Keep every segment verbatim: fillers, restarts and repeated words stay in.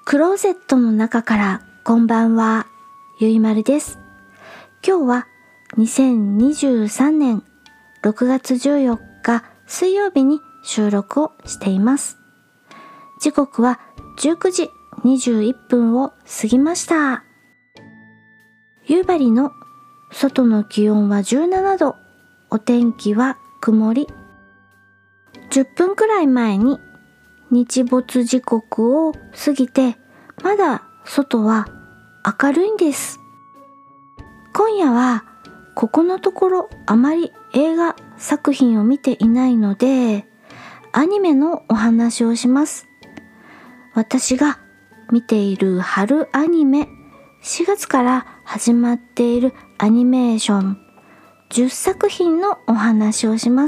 クローゼットの中からこんばんは、ゆいまるです。今日はにせんにじゅうさんねんろくがつじゅうよっか水曜日に収録をしています。時刻はじゅうくじにじゅういっぷんを過ぎました。夕張の外の気温はじゅうななど、お天気は曇り。じゅっぷんくらい前に日没時刻を過ぎて、まだ外は明るいんです。今夜はここのところあまり映画作品を見ていないので、アニメのお話をします。私が見ている春アニメ、しがつから始まっているアニメーションじゅっさくひんのお話をします。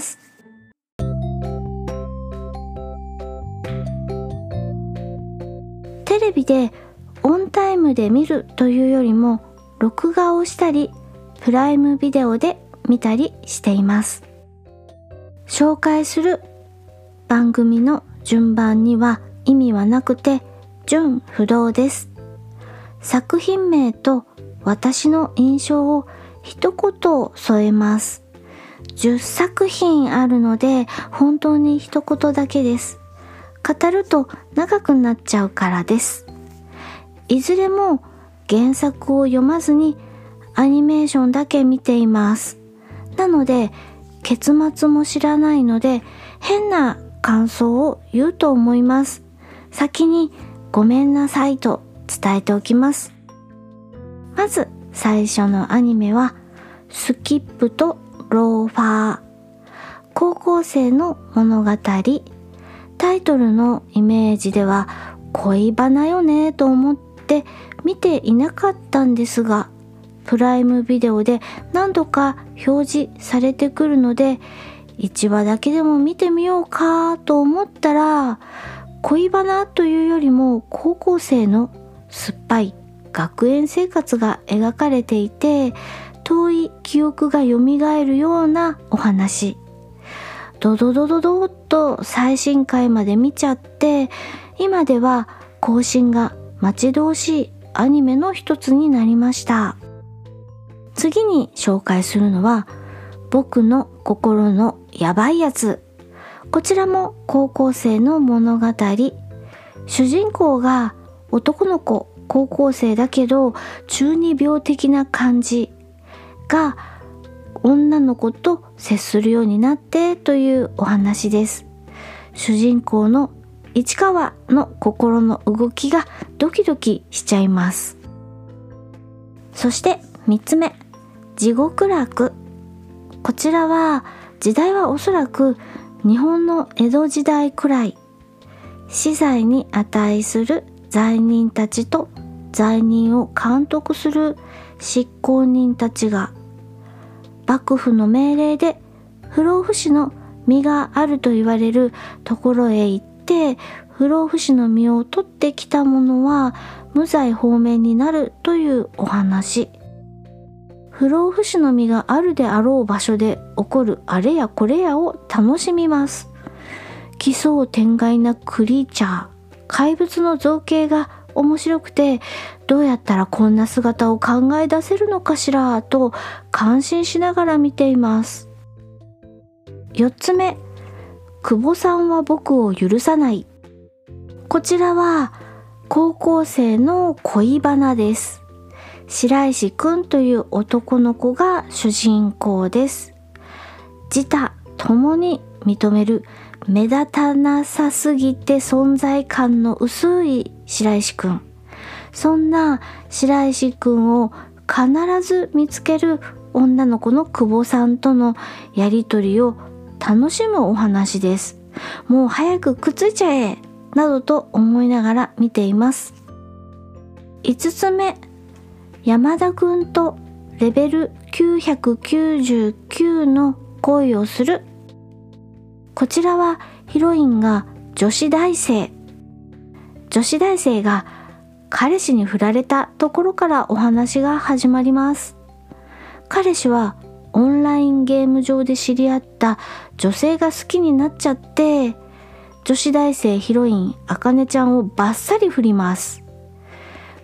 テレビでオンタイムで見るというよりも、録画をしたりプライムビデオで見たりしています。紹介する番組の順番には意味はなくて順不動です。作品名と私の印象を一言添えます。じゅっさくひんあるので本当に一言だけです。語ると長くなっちゃうからです。いずれも原作を読まずにアニメーションだけ見ています。なので結末も知らないので変な感想を言うと思います。先にごめんなさいと伝えておきます。まず最初のアニメはスキップとローファー。高校生の物語。タイトルのイメージでは恋バナよねと思って見ていなかったんですが、プライムビデオで何度か表示されてくるのでいちわだけでも見てみようかと思ったら、恋バナというよりも高校生の酸っぱい学園生活が描かれていて、遠い記憶が蘇るようなお話。ドドドドドーっと最新回まで見ちゃって、今では更新が待ち遠しいアニメの一つになりました。次に紹介するのは僕の心のやばいやつ。こちらも高校生の物語。主人公が男の子、高校生だけど中二病的な感じが女の子と接するようになってというお話です。主人公の市川の心の動きがドキドキしちゃいます。そしてみっつめ、地獄楽。こちらは時代はおそらく日本の江戸時代くらい。死罪に値する罪人たちと罪人を監督する執行人たちが幕府の命令で不老不死の身があると言われるところへ行って、不老不死の身を取ってきた者は無罪放免になるというお話。不老不死の身があるであろう場所で起こるあれやこれやを楽しみます。奇想天外なクリーチャー、怪物の造形が面白くて、どうやったらこんな姿を考え出せるのかしらと感心しながら見ています。よっつめ、久保さんは僕を許さない。こちらは高校生の恋バナです。白石くんという男の子が主人公です。自他ともに認める目立たなさすぎて存在感の薄い白石くん。そんな白石くんを必ず見つける女の子の久保さんとのやりとりを楽しむお話です。もう早くくっついちゃえなどと思いながら見ています。いつつめ、山田くんとレベルきゅうひゃくきゅうじゅうきゅうの恋をする。こちらはヒロインが女子大生。女子大生が彼氏に振られたところからお話が始まります。彼氏はオンラインゲーム上で知り合った女性が好きになっちゃって、女子大生ヒロインあかねちゃんをバッサリ振ります。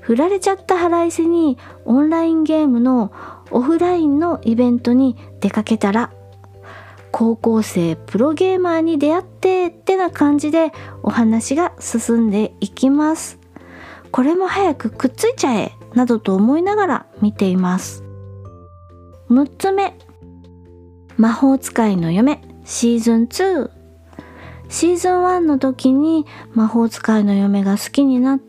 振られちゃった腹いせにオンラインゲームのオフラインのイベントに出かけたら、高校生プロゲーマーに出会ってってな感じでお話が進んでいきます。これも早くくっついちゃえなどと思いながら見ています。むっつめ、魔法使いの嫁シーズンツー。シーズンワンの時に魔法使いの嫁が好きになって、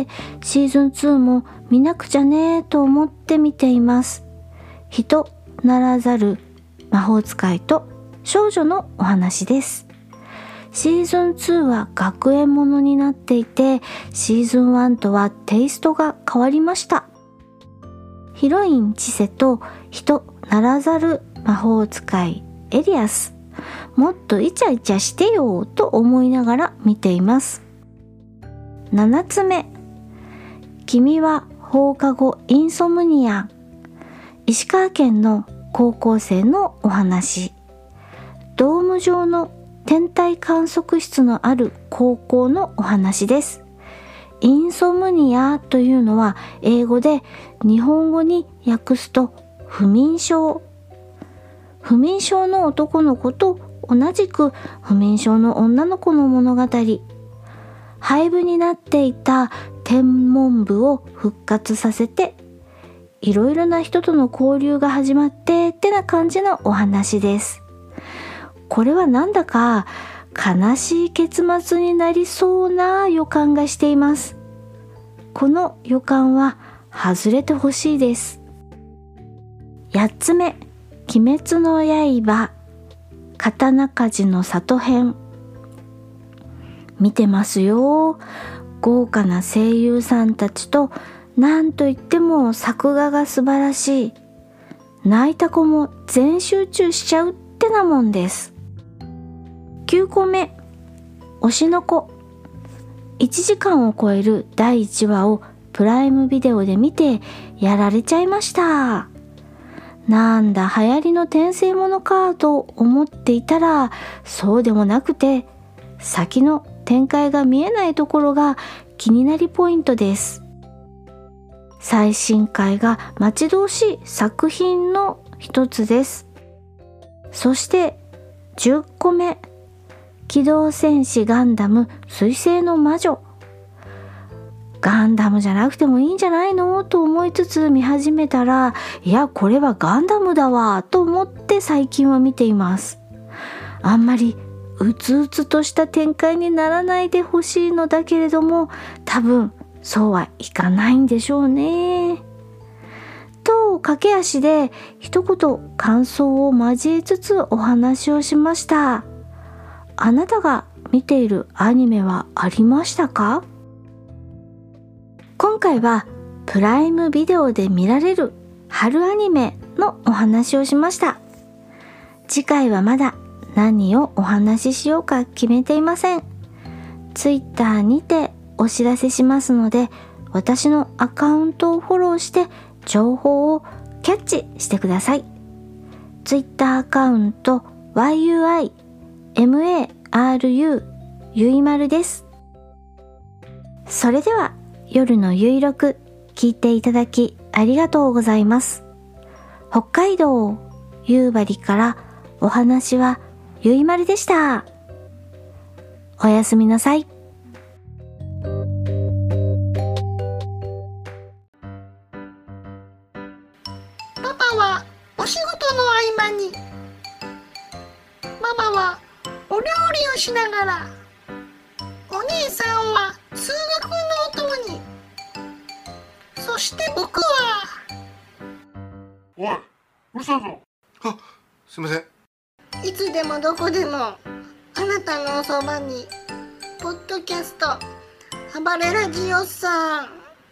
シーズンツーも見なくちゃねと思って見ています。人ならざる魔法使いと少女のお話です。シーズンツーは学園ものになっていて、シーズンワンとはテイストが変わりました。ヒロインチセと人ならざる魔法使いエリアス、もっとイチャイチャしてよと思いながら見ています。ななつめ、君は放課後インソムニア。石川県の高校生のお話。ドーム上の天体観測室のある高校のお話です。インソムニアというのは英語で、日本語に訳すと不眠症。不眠症の男の子と同じく不眠症の女の子の物語。廃部になっていた天文部を復活させて、いろいろな人との交流が始まってってな感じのお話です。これはなんだか悲しい結末になりそうな予感がしています。この予感は外れてほしいです。やっつめ、鬼滅の刃刀鍛冶の里編。見てますよ。豪華な声優さんたちと、なんといっても作画が素晴らしい。泣いた子も全集中しちゃうってなもんです。きゅうこめ、推しの子。いちじかんを超えるだいいちわをプライムビデオで見てやられちゃいました。なんだ流行りの転生ものかと思っていたら、そうでもなくて、先の展開が見えないところが気になりポイントです。最新回が待ち遠しい作品の一つです。そしてじゅっこめ、機動戦士ガンダム水星の魔女。ガンダムじゃなくてもいいんじゃないのと思いつつ見始めたら、いやこれはガンダムだわと思って最近は見ています。あんまりうつうつとした展開にならないでほしいのだけれども、多分そうはいかないんでしょうね。と駆け足で一言感想を交えつつお話をしました。あなたが見ているアニメはありましたか？今回はプライムビデオで見られる春アニメのお話をしました。次回はまだ何をお話ししようか決めていません。ツイッターにてお知らせしますので、私のアカウントをフォローして情報をキャッチしてください。ツイッターアカウント ワイユーアイエムエーアールユー ゆいまるです。それでは夜のゆいろく聞いていただきありがとうございます。北海道夕張からお話はゆいまるでした。おやすみなさい。 パパはお仕事の合間に、ママはお料理をしながら、お姉さんは通学のお供に、そして僕は。 おい、うるさいぞ。あ、すいません。 いつでもどこでもあなたのおそばに、ポッドキャスト暴れラジオさん。